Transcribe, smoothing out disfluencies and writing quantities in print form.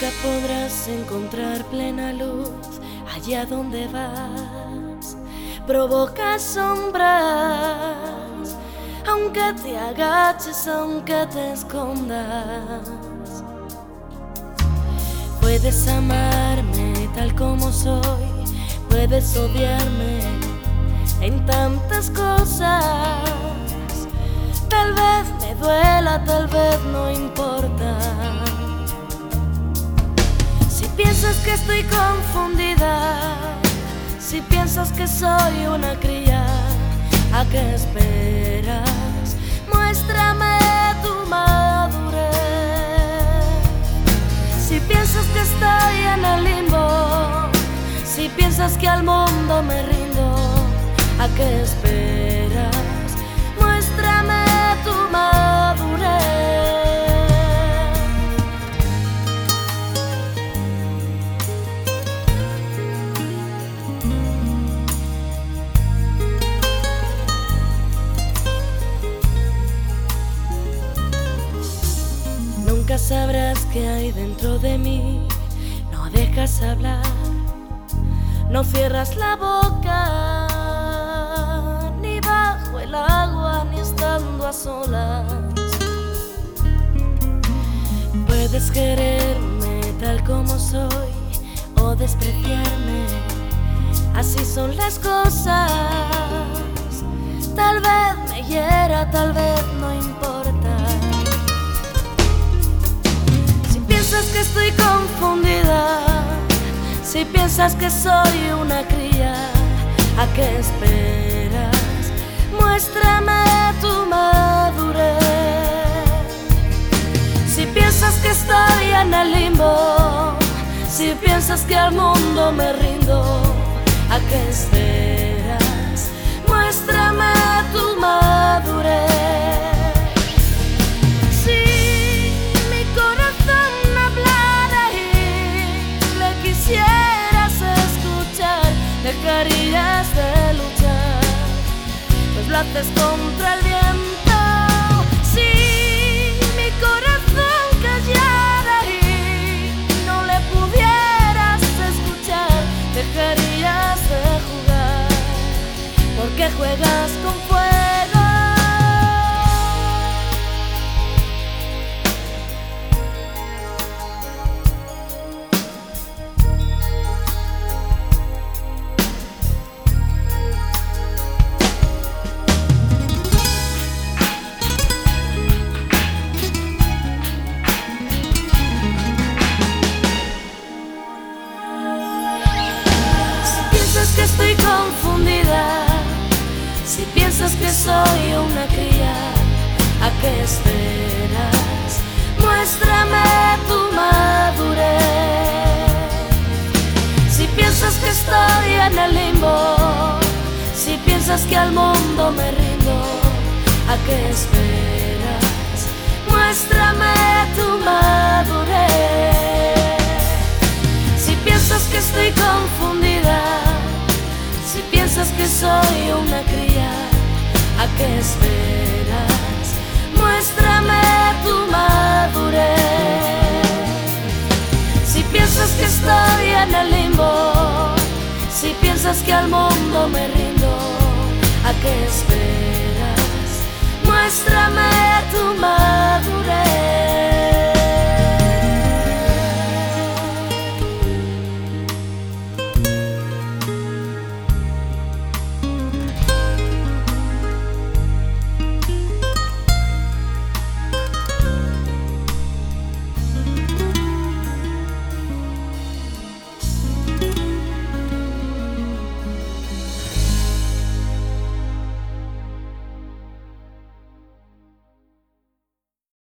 Nunca podrás encontrar plena luz allá donde vas. Provocas sombras, aunque te agaches, aunque te escondas. Puedes amarme tal como soy, puedes odiarme en tantas cosas. Tal vez me duela, tal vez no importa. Si piensas que estoy confundida, si piensas que soy una cría, ¿a qué esperas? Muéstrame tu madurez. Si piensas que estoy en el limbo, si piensas que al mundo me rindo, ¿a qué esperas? Muéstrame tu madurez. Nunca sabrás qué hay dentro de mí, no dejas hablar, no cierras la boca, ni bajo el agua, ni estando a solas. Puedes quererme tal como soy o despreciarme, así son las cosas. Tal vez me hiera, tal vez no importa. Si piensas que estoy confundida, si piensas que soy una cría, ¿a qué esperas? Muéstrame tu madurez. Si piensas que estoy en el limbo, si piensas que al mundo me rindo, ¿a qué esperas? Muéstrame tu madurez. Si mi corazón hablara y le quisieras escuchar, dejarías de luchar, pues lo haces contra el viento. Si mi corazón callara y no le pudieras escuchar, dejarías de jugar, porque juegas con fuego. Que estoy confundida, si piensas que soy una cría, ¿a qué esperas? Muéstrame tu madurez. Si piensas que estoy en el limbo, si piensas que al mundo me rindo, ¿a qué esperas? Muéstrame tu madurez. Si piensas que estoy confundida, si piensas que soy una cría, ¿a qué esperas? Muéstrame tu madurez. Si piensas que estoy en el limbo, si piensas que al mundo me rindo, ¿a qué esperas? Muéstrame